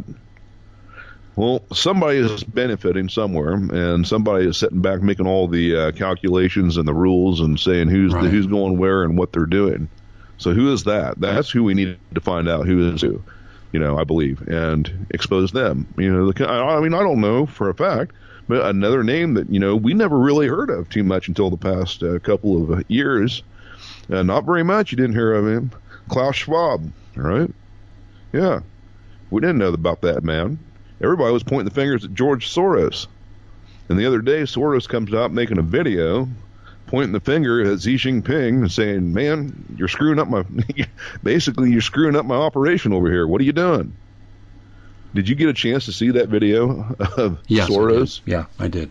Well, somebody is benefiting somewhere, and somebody is sitting back making all the uh, calculations and the rules and saying who's right. the, who's going where and what they're doing. So who is that? That's who we need to find out who is who, you know, I believe, and expose them. You know, the, I mean, I don't know for a fact, but another name that, you know, we never really heard of too much until the past uh, couple of years. Uh, not very much. You didn't hear of him. Klaus Schwab, right? Yeah. We didn't know about that man. Everybody was pointing the fingers at George Soros. And the other day, Soros comes out making a video pointing the finger at Xi Jinping and saying, man, you're screwing up my, basically, you're screwing up my operation over here. What are you doing? Did you get a chance to see that video of yes, Soros? I did. Yeah, I did.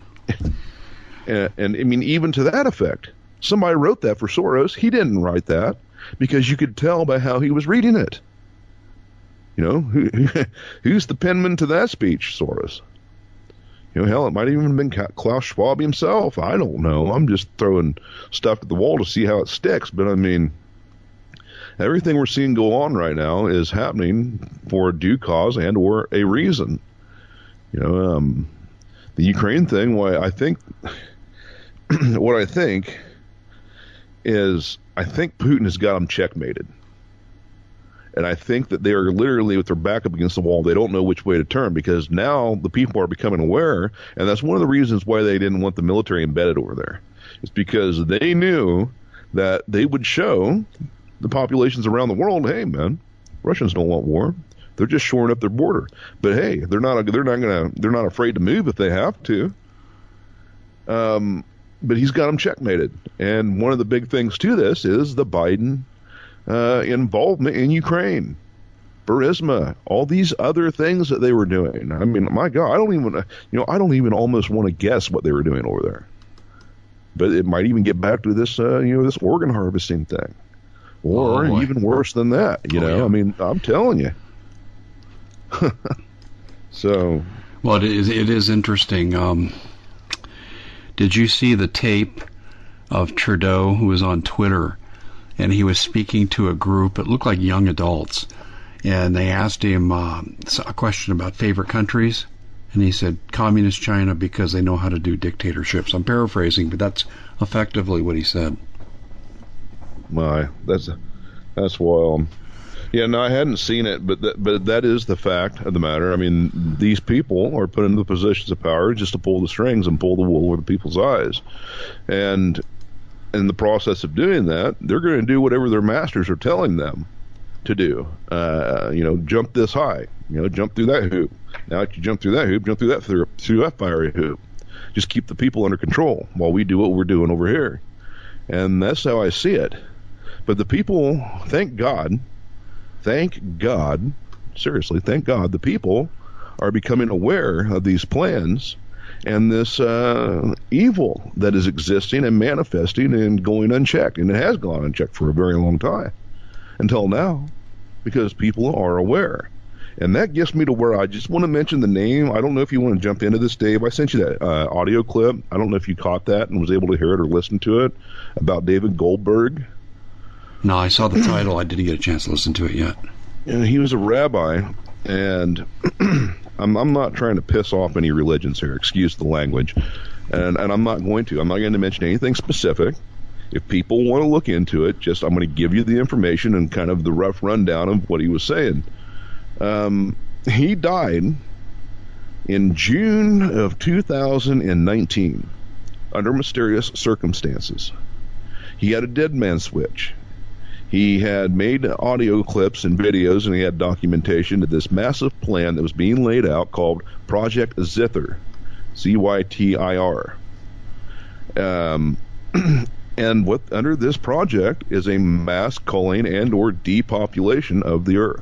and, and, I mean, even to that effect, somebody wrote that for Soros. He didn't write that because you could tell by how he was reading it. You know, who, who's the penman to that speech, Soros? You know, hell, it might even have been Klaus Schwab himself. I don't know. I'm just throwing stuff at the wall to see how it sticks. But, I mean, everything we're seeing go on right now is happening for a due cause and or a reason. You know, um, the Ukraine thing, why I think, what I think is, I think Putin has got them checkmated. And I think that they are literally with their back up against the wall. They don't know which way to turn because now the people are becoming aware. And that's one of the reasons why they didn't want the military embedded over there. It's because they knew that they would show the populations around the world, hey, man, Russians don't want war. They're just shoring up their border. But hey, they're not they're not gonna they're not afraid to move if they have to. Um, but he's got them checkmated. And one of the big things to this is the Biden Uh, involvement in Ukraine, Burisma, all these other things that they were doing. I mean, my God, I don't even, you know, I don't even almost want to guess what they were doing over there. But it might even get back to this, uh, you know, this organ harvesting thing, or oh, even worse than that. You oh, know, yeah. I mean, I'm telling you. So, well, it is it is interesting. Um, did you see the tape of Trudeau, who was on Twitter? And he was speaking to a group, it looked like young adults, and they asked him uh, a question about favorite countries, and he said, Communist China, because they know how to do dictatorships. I'm paraphrasing, but that's effectively what he said. My, that's that's wild. Yeah, no, I hadn't seen it, but that, but that is the fact of the matter. I mean, these people are put into the positions of power just to pull the strings and pull the wool over the people's eyes. And in the process of doing that, they're going to do whatever their masters are telling them to do. Uh, you know, jump this high. You know, jump through that hoop. Now, if you jump through that hoop, jump through that through, through that fiery hoop. Just keep the people under control while we do what we're doing over here. And that's how I see it. But the people, thank God, thank God, seriously, thank God, the people are becoming aware of these plans and this uh, evil that is existing and manifesting and going unchecked. And it has gone unchecked for a very long time, until now, because people are aware. And that gets me to where I just want to mention the name. I don't know if you want to jump into this, Dave. I sent you that uh, audio clip. I don't know if you caught that and was able to hear it or listen to it, about David Goldberg. No, I saw the title. I didn't get a chance to listen to it yet. And he was a rabbi, and I'm, I'm not trying to piss off any religions here. Excuse the language. And, and I'm not going to. I'm not going to mention anything specific. If people want to look into it, just I'm going to give you the information and kind of the rough rundown of what he was saying. Um, he died in June of two thousand nineteen under mysterious circumstances. He had a dead man switch. He had made audio clips and videos, and he had documentation of this massive plan that was being laid out called Project Zither, Z Y T I R. Um, and what under this project is a mass culling and or depopulation of the earth.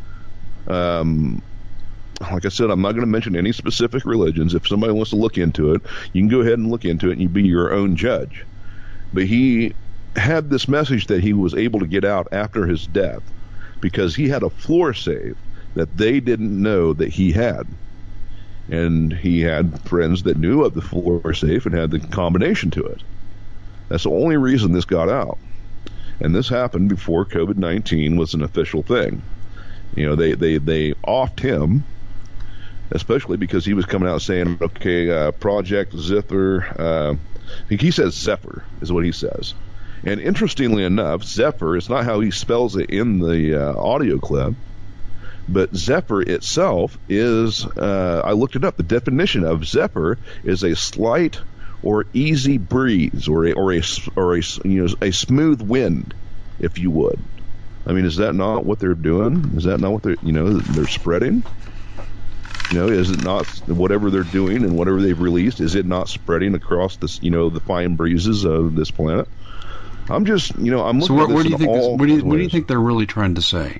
Um, like I said, I'm not going to mention any specific religions. If somebody wants to look into it, you can go ahead and look into it, and you be your own judge. But he had this message that he was able to get out after his death because he had a floor save that they didn't know that he had. And he had friends that knew of the floor safe and had the combination to it. That's the only reason this got out. And this happened before COVID nineteen was an official thing. You know, they, they, they offed him, especially because he was coming out saying, okay, uh, Project Zither, uh, I think he says Zephyr is what he says. And interestingly enough, Zephyr is not how he spells it in the uh, audio clip, but Zephyr itself is, uh, I looked it up, the definition of Zephyr is a slight or easy breeze or a, or a, or a, you know, a smooth wind, if you would. I mean, is that not what they're doing? Is that not what they're, you know, they're spreading? You know, is it not whatever they're doing and whatever they've released, is it not spreading across this, you know, the fine breezes of this planet? I'm just, you know, I'm looking so at this what do you in think? all This, what, do you, ways. what do you think they're really trying to say?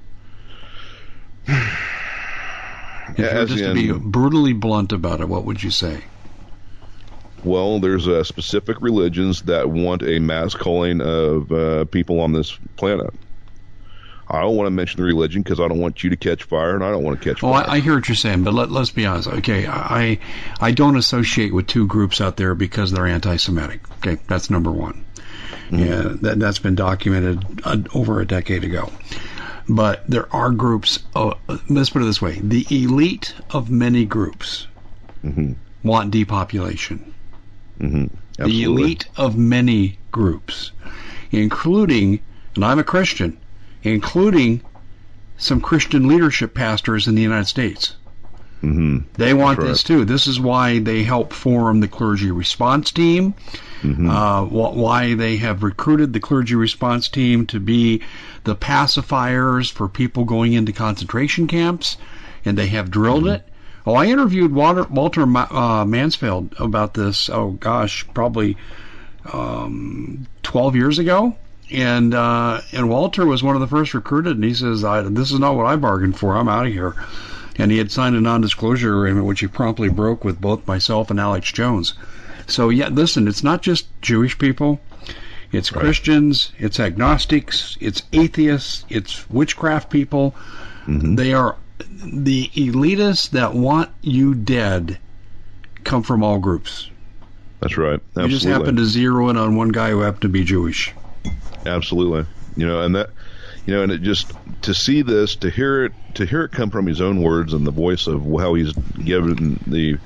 If Yeah, you were as just in, to be brutally blunt about it, what would you say? well, there's uh, specific religions that want a mass culling of uh, people on this planet. I don't want to mention the religion because I don't want you to catch fire, and I don't want to catch Oh, fire. I, I hear what you're saying, but let, let's be honest. Okay, I I don't associate with two groups out there because they're anti-Semitic. Okay, that's number one. Mm-hmm. Yeah, that, that's been documented uh, over a decade ago. But there are groups, uh, let's put it this way, the elite of many groups mm-hmm. want depopulation. Mm-hmm. The elite of many groups, including, and I'm a Christian, including some Christian leadership pastors in the United States. Mm-hmm. They want That's this right. too. This is why they help form the clergy response team, mm-hmm. uh, wh- why they have recruited the clergy response team to be the pacifiers for people going into concentration camps, and they have drilled mm-hmm. it. Oh, I interviewed Walter, Walter uh, Mansfield about this, oh gosh, probably um, twelve years ago. And uh, and Walter was one of the first recruited, and he says, I, this is not what I bargained for. I'm out of here. And he had signed a non-disclosure agreement, which he promptly broke with both myself and Alex Jones. So, yeah, listen, it's not just Jewish people. It's right. Christians, it's agnostics, it's atheists, it's witchcraft people. Mm-hmm. They are the elitists that want you dead come from all groups. That's right. Absolutely. You just happen to zero in on one guy who happened to be Jewish. Absolutely. You know, and that, you know, and it just, to see this, to hear it, to hear it come from his own words and the voice of how he's given the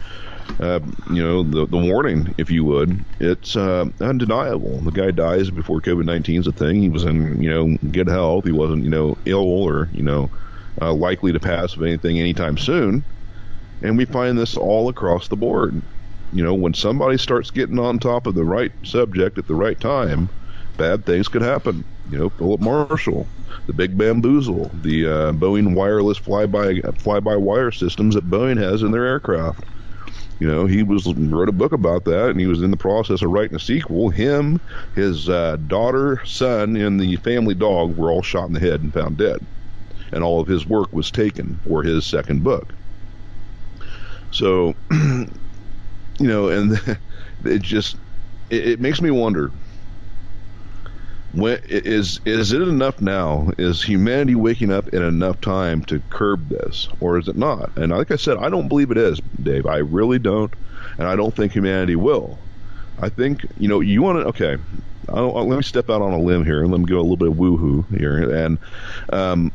uh, you know, the the warning, if you would, it's uh, undeniable. The guy dies before COVID nineteen is a thing. He was in, you know, good health. He wasn't, you know, ill or, you know, uh, likely to pass of anything anytime soon. And we find this all across the board. You know, when somebody starts getting on top of the right subject at the right time, bad things could happen. You know, Philip Marshall, the Big Bamboozle, the uh, Boeing wireless fly-by fly-by-wire systems that Boeing has in their aircraft. You know, he was wrote a book about that, and he was in the process of writing a sequel. Him, his uh, daughter, son, and the family dog were all shot in the head and found dead. And all of his work was taken for his second book. So, you know, and it just, it, it makes me wonder, when, is, is it enough now? Is humanity waking up in enough time to curb this, or is it not? And like I said, I don't believe it is, Dave. I really don't, and I don't think humanity will. I think, you know, you want to, okay, I don't, let me step out on a limb here, and let me go a little bit of woo-hoo here, and um,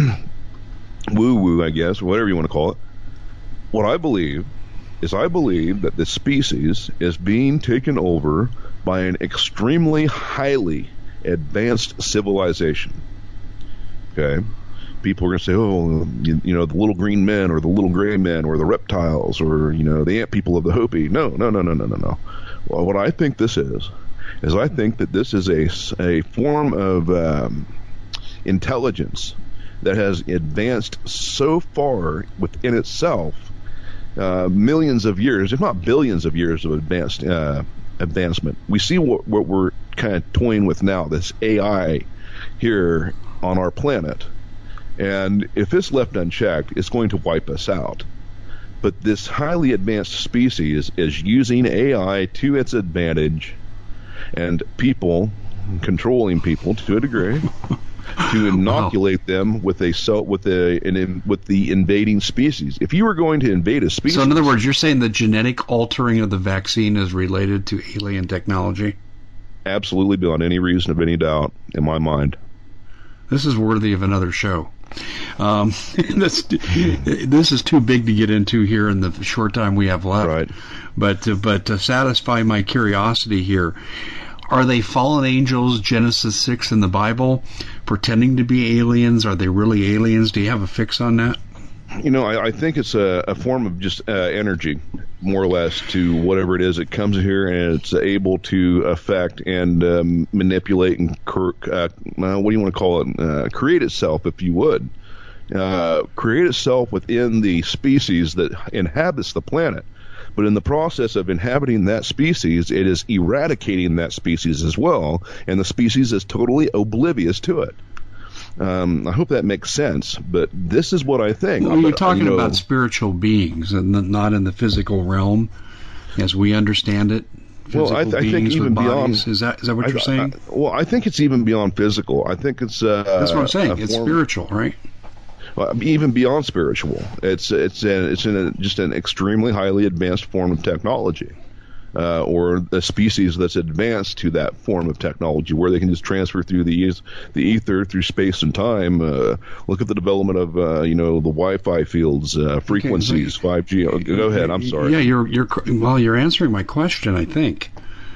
woo-woo, I guess, whatever you want to call it. What I believe is I believe that the species is being taken over by an extremely highly advanced civilization. Okay? People are going to say, oh, you, you know, the little green men or the little gray men or the reptiles or, you know, the ant people of the Hopi. No, no, no, no, no, no, no. Well, what I think this is, is I think that this is a, a form of um, intelligence that has advanced so far within itself, Uh, millions of years, if not billions of years of advanced uh, advancement. We see what, what we're kind of toying with now, this A I here on our planet. And if it's left unchecked, it's going to wipe us out. But this highly advanced species is using A I to its advantage, and people, controlling people to a degree, to inoculate wow. them with a so with a an, with the invading species. If you were going to invade a species, so in other words, you're saying the genetic altering of the vaccine is related to alien technology? Absolutely, beyond any reason of any doubt in my mind. This is worthy of another show. Um, this this is too big to get into here in the short time we have left. Right. But uh, but to satisfy my curiosity here. Are they fallen angels, Genesis six in the Bible, pretending to be aliens? Are they really aliens? Do you have a fix on that? You know, I, I think it's a, a form of just uh, energy, more or less, to whatever it is that comes here, and it's able to affect and um, manipulate and, uh, uh, what do you want to call it, uh, create itself, if you would. Uh, create itself within the species that inhabits the planet. But in the process of inhabiting that species, it is eradicating that species as well, and the species is totally oblivious to it. Um, I hope that makes sense, but this is what I think. Well, you're but, talking you know, about spiritual beings and not in the physical realm, as we understand it. Well, I, th- I think even beyond is that is that what I, you're saying? I, well, I think it's even beyond physical. I think it's uh, that's what I'm saying. It's form, spiritual, right? Even beyond spiritual, it's it's a, it's in a, just an extremely highly advanced form of technology, uh, or a species that's advanced to that form of technology, where they can just transfer through the the ether, through space and time. Uh, look at the development of uh, you know the Wi-Fi fields, uh, frequencies, okay, five G. Oh, go ahead. I'm sorry. Yeah, you're you're well, you're answering my question. I think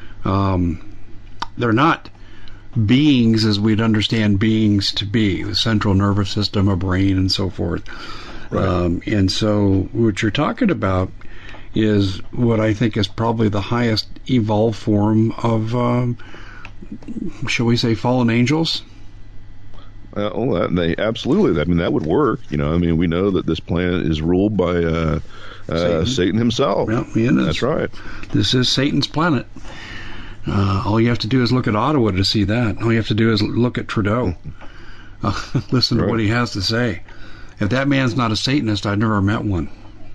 um, they're not beings as we'd understand beings to be, the central nervous system, a brain, and so forth. Right. Um, and so what you're talking about is what I think is probably the highest evolved form of, um, shall we say, fallen angels? Uh, well, that, they, absolutely. I mean, that would work. You know, I mean, we know that this planet is ruled by uh, uh, Satan. Satan himself. Well, it is. That's right. This is Satan's planet. Uh, all you have to do is look at Ottawa to see that. All you have to do is look at Trudeau. Uh, listen right. to what he has to say. If that man's not a Satanist, I've never met one.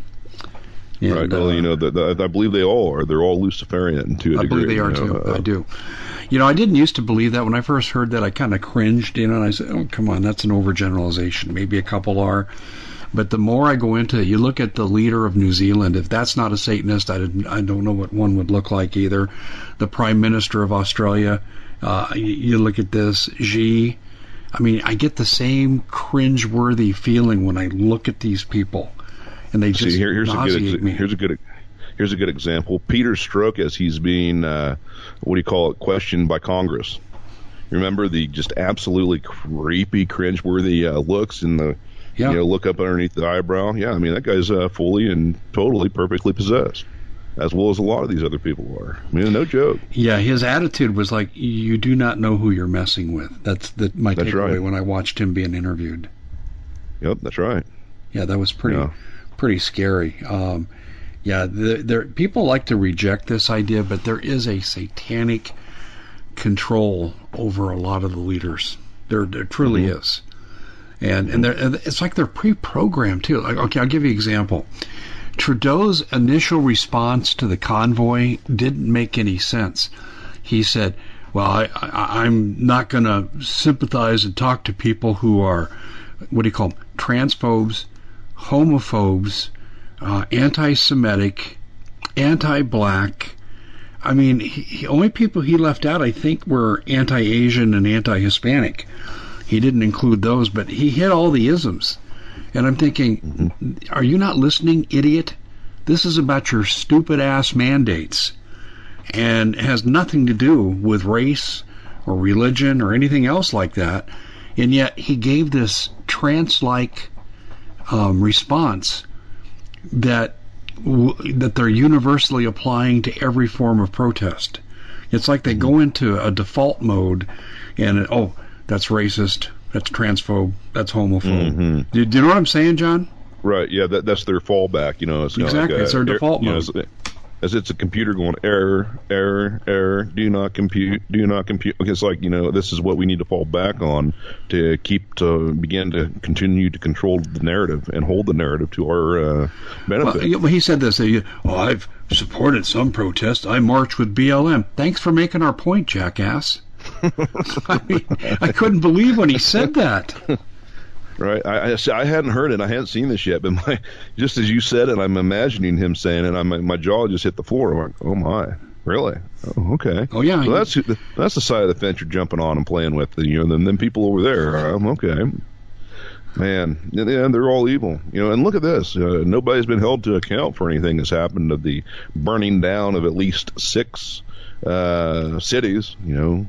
And, right. Well, uh, you know, the, the, I believe they all are. They're all Luciferian to a I degree. I believe they are, you know, too. Uh, I do. You know, I didn't used to believe that. When I first heard that, I kind of cringed, you know, and I said, oh, come on, that's an overgeneralization. Maybe a couple are. But the more I go into it, you look at the leader of New Zealand. If that's not a Satanist, I, didn't, I don't know what one would look like either. The Prime Minister of Australia, uh, you, you look at this, Xi. I mean, I get the same cringe-worthy feeling when I look at these people, and they just See, here, here's nauseate a good, me. Here's a good, here's a good example. Peter Strzok, as he's being, uh, what do you call it, questioned by Congress. Remember the just absolutely creepy, cringeworthy uh, looks in the, yeah. you know, look up underneath the eyebrow? Yeah, I mean, that guy's uh, fully and totally perfectly possessed, as well as a lot of these other people are. I mean, no joke. Yeah, his attitude was like, you do not know who you're messing with. That's the, my that's takeaway right. when I watched him being interviewed. Yep, that's right. Yeah, that was pretty yeah. pretty scary. Um, yeah, the, there people like to reject this idea, but there is a satanic control over a lot of the leaders. There, there truly mm-hmm. is. And and, and it's like they're pre-programmed, too. Like, okay, I'll give you an example. Trudeau's initial response to the convoy didn't make any sense. He said, well, I, I, I'm not going to sympathize and talk to people who are, what do you call them, transphobes, homophobes, uh, anti-Semitic, anti-black. I mean, he, he, only people he left out, I think, were anti-Asian and anti-Hispanic. He didn't include those, but he hit all the isms. And I'm thinking, mm-hmm. are you not listening, idiot? This is about your stupid-ass mandates and has nothing to do with race or religion or anything else like that. And yet he gave this trance-like um, response that w- that they're universally applying to every form of protest. It's like they mm-hmm. go into a default mode and, it, oh, that's racist, that's transphobe, that's homophobe. Mm-hmm. Do, do you know what I'm saying, John? Right, yeah, that, that's their fallback. You know, it's exactly, like a, it's their default you mode. Know, as it's a computer going, error, error, error, do not compute, do not compute. It's like, you know, this is what we need to fall back on to keep, to begin to continue to control the narrative and hold the narrative to our uh, benefit. Well, he said this, oh, I've supported some protests. I marched with B L M. Thanks for making our point, jackass. I mean, I couldn't believe when he said that. Right, I, I, I hadn't heard it. I hadn't seen this yet, but my just as you said it, I'm imagining him saying it. I'm, my jaw just hit the floor. I'm like, oh my, really? Oh, okay. Oh yeah. So that's that's the side of the fence you're jumping on and playing with. You know, and then, then people over there. Um, okay, man, and they're all evil. You know, and look at this. Uh, nobody's been held to account for anything that's happened to the burning down of at least six uh, cities. You know,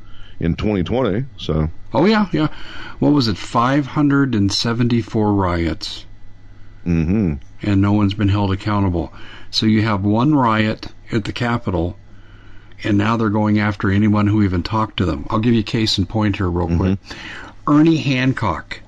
in twenty twenty. So. Oh, yeah, yeah. What was it, five hundred seventy-four riots? Mm-hmm. And no one's been held accountable. So you have one riot at the Capitol, and now they're going after anyone who even talked to them. I'll give you a case in point here real mm-hmm. quick. Ernie Hancock.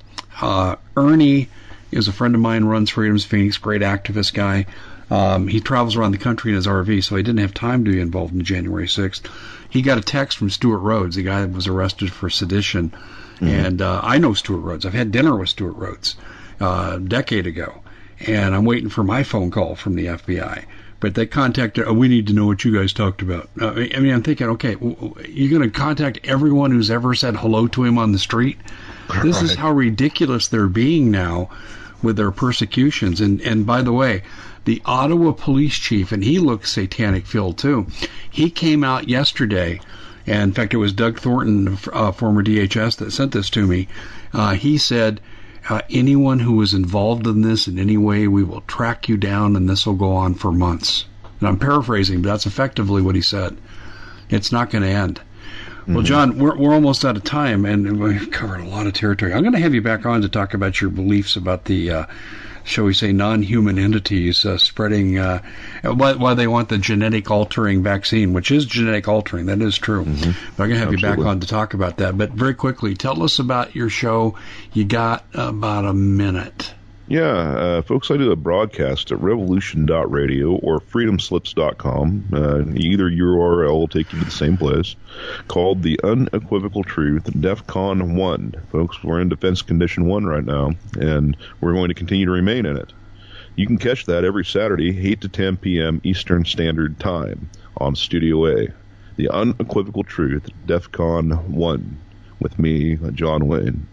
Uh, Ernie is a friend of mine, runs Freedom's Phoenix, great activist guy. Um, he travels around the country in his R V, so he didn't have time to be involved in January sixth. He got a text from Stuart Rhodes, the guy that was arrested for sedition. Mm-hmm. And uh, I know Stuart Rhodes. I've had dinner with Stuart Rhodes uh, a decade ago. And I'm waiting for my phone call from the F B I. But they contacted, oh, we need to know what you guys talked about. Uh, I mean, I'm thinking, okay, you're going to contact everyone who's ever said hello to him on the street? This right. is how ridiculous they're being now with their persecutions. And, and by the way, the Ottawa police chief, and he looks satanic-filled too, he came out yesterday, and in fact it was Doug Thornton, uh, former D H S, that sent this to me. Uh, he said, uh, anyone who was involved in this in any way, we will track you down, and this will go on for months. And I'm paraphrasing, but that's effectively what he said. It's not going to end. Mm-hmm. Well, John, we're we're almost out of time, and we've covered a lot of territory. I'm going to have you back on to talk about your beliefs about the, uh, shall we say, non-human entities uh, spreading, uh, why, why they want the genetic altering vaccine, which is genetic altering. That is true. Mm-hmm. But I'm going to have Absolutely. you back on to talk about that. But very quickly, tell us about your show. You got about a minute. Yeah, uh, folks, I do a broadcast at revolution dot radio or freedom slips dot com. Uh, either U R L will take you to the same place, called The Unequivocal Truth, DEFCON one. Folks, we're in Defense Condition one right now, and we're going to continue to remain in it. You can catch that every Saturday, eight to ten p.m. Eastern Standard Time on Studio A. The Unequivocal Truth, DEFCON one, with me, John Wayne.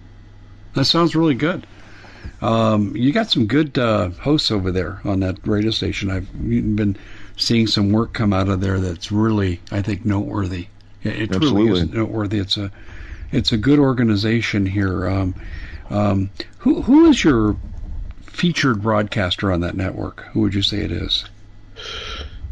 That sounds really good. Um, you got some good uh, hosts over there on that radio station. I've been seeing some work come out of there that's really, I think, noteworthy. It, it truly is noteworthy. It's a, it's a good organization here. Um, um, who who is your featured broadcaster on that network? Who would you say it is?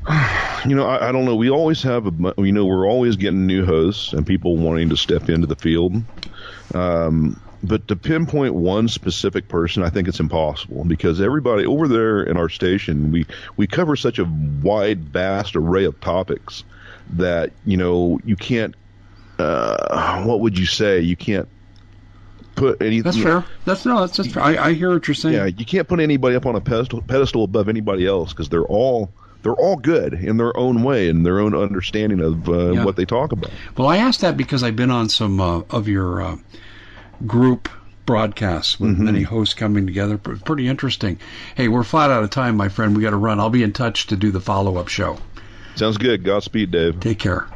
You know, I, I don't know. We always have, a, you know, we're always getting new hosts and people wanting to step into the field. Um, but to pinpoint one specific person, I think it's impossible because everybody over there in our station, we, we cover such a wide, vast array of topics that, you know, you can't, uh, what would you say? You can't put anything. That's fair. That's no, that's just fair. I, I hear what you're saying. Yeah, you can't put anybody up on a pedestal, pedestal above anybody else because they're all they're all good in their own way and their own understanding of uh, yeah. what they talk about. Well, I asked that because I've been on some uh, of your uh, group broadcasts with mm-hmm. many hosts coming together. Pretty interesting. Hey, we're flat out of time, my friend. We got to run. I'll be in touch to do the follow-up show. Sounds good. Godspeed, Dave. Take care.